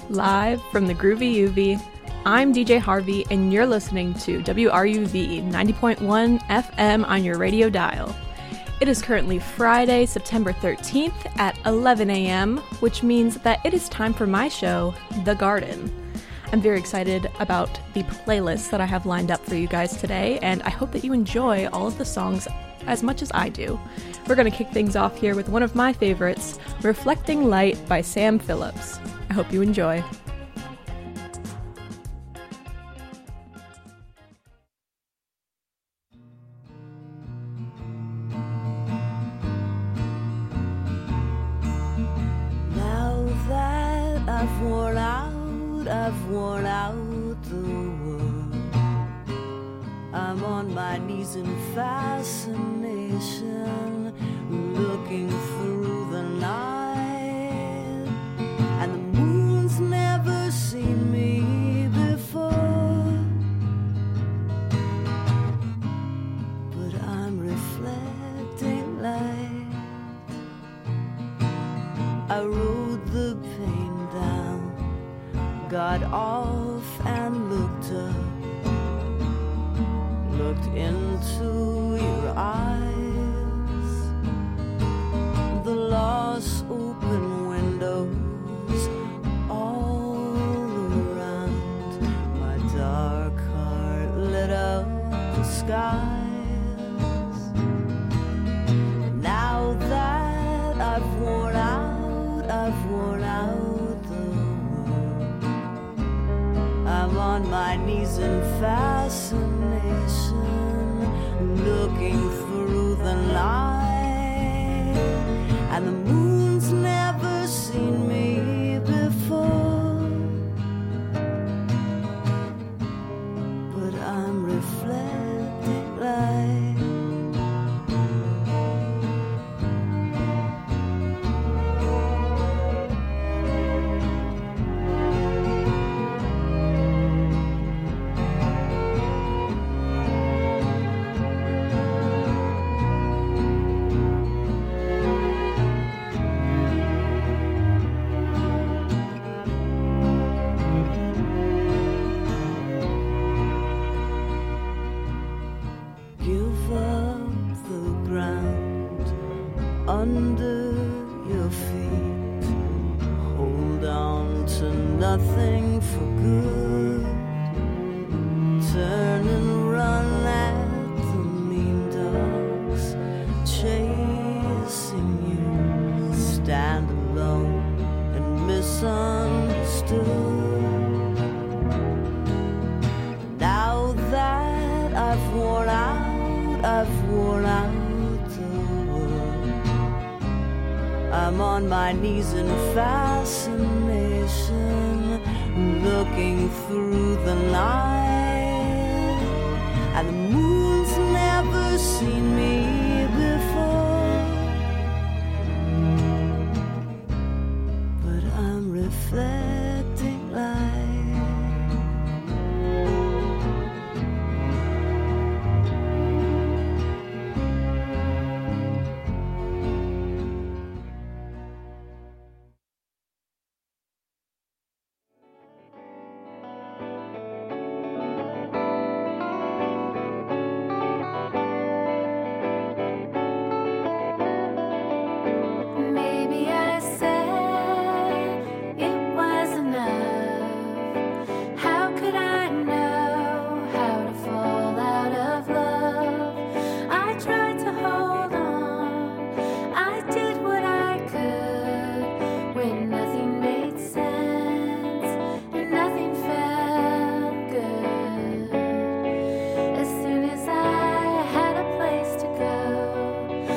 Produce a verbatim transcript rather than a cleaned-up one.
Live from the Groovy U V, I'm D J Harvey, and you're listening to W R U V ninety point one F M on your radio dial. It is currently Friday, September thirteenth at eleven a.m., which means that it is time for my show, The Garden. I'm very excited about the playlist that I have lined up for you guys today, and I hope that you enjoy all of the songs as much as I do. We're going to kick things off here with one of my favorites, Reflecting Light by Sam Phillips. I hope you enjoy. Now that I've worn out, I've worn out the world. I'm on my knees in fascination, looking through the night. And the moon's never seen me before, but I'm reflecting light. I rode the pain down, got off and looked up, looked into your eyes. The lost open windows all around, my dark heart lit up the skies. Now that I've worn out, I've worn out the world. I'm on my knees in fascination, looking through the night. And the moon's never seen me before, but I'm reflecting light. Under your feet, hold on to nothing for good. Turn and run at the mean dogs chasing you. Stand alone and misunderstood. Now that I've worn out, I've worn out. I'm on my knees in fascination, looking through the night. And the moon's never seen me